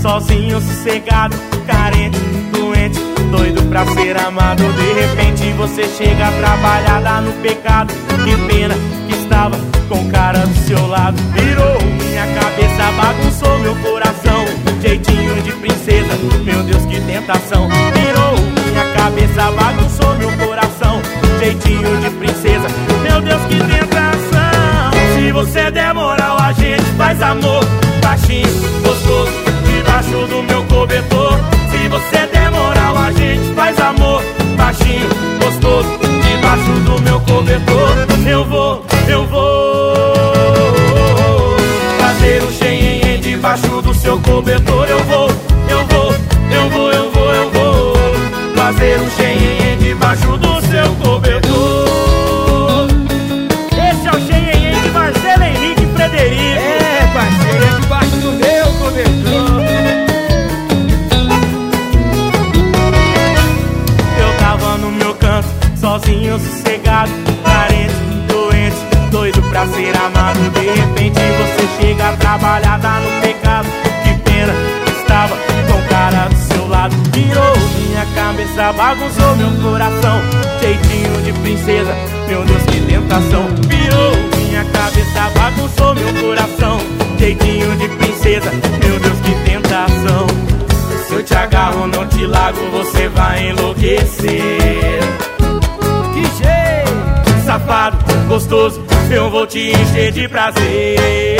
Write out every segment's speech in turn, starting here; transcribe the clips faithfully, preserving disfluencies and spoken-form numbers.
sozinho, sossegado, carente, doente, doido pra ser amado. De repente você chega trabalhada no pecado. Que pena que estava com o cara do seu lado. Virou minha cabeça, bagunçou meu coração. Jeitinho de princesa, meu Deus, que tentação. Virou minha cabeça, bagunçou meu coração. Jeitinho de princesa, meu Deus, que tentação. Se você der moral, a gente faz amor baixinho, gostoso, debaixo do meu cobertor. Se você der moral, a gente faz amor baixinho, gostoso, debaixo do meu cobertor. Eu vou, eu vou fazer um xenhen debaixo do seu cobertor. Eu vou, eu vou, eu vou, eu vou, eu vou fazer um xenhen debaixo do seu cobertor. Esse é o xenhen de Marcelo Henrique Frederico. É, parceiro, é debaixo do meu cobertor. Eu tava no meu canto, sozinho, sossegado, carente, doente, doido pra ser amado. De repente você chega trabalhada no pecado. Que pena, estava com o cara do seu lado. Virou minha cabeça, bagunçou meu coração. Jeitinho de princesa, meu Deus, que tentação. Virou minha cabeça, bagunçou meu coração. Jeitinho de princesa, meu Deus, que tentação. Se eu te agarro, não te largo, você vai enlouquecer. Que jeito! Safado, gostoso, eu vou te encher de prazer.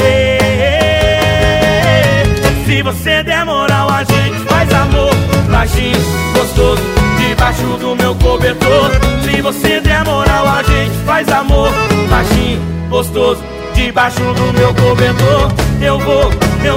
Se você der moral, a gente faz amor baixinho, gostoso, debaixo do meu cobertor. Se você der moral, a gente faz amor baixinho, gostoso, debaixo do meu cobertor. Eu vou, eu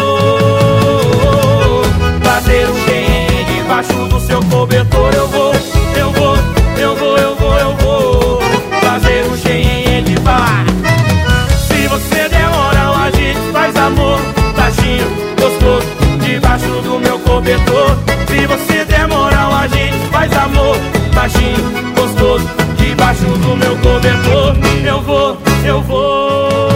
vou fazer um xenhen debaixo do seu cobertor. Eu vou, eu vou, eu vou, eu vou, eu vou fazer um xenhen debaixo. Se você der moral, a gente faz amor baixinho, gostoso, debaixo do meu cobertor. Se você der moral, a gente faz amor baixinho, gostoso, debaixo do meu cobertor. Eu vou, eu vou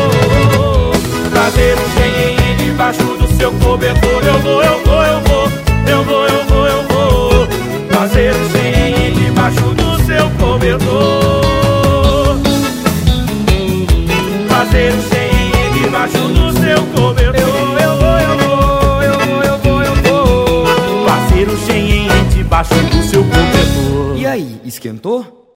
fazer um xenhen debaixo do seu cobertor. Eu vou, eu vou, eu vou, eu vou, eu vou, eu vou fazer um xenhen debaixo do seu cobertor. Fazer um xenhen debaixo do seu cobertor. Eu vou, eu vou, eu vou, eu vou, eu vou, eu vou fazer um xenhen debaixo do seu cobertor. E aí, esquentou?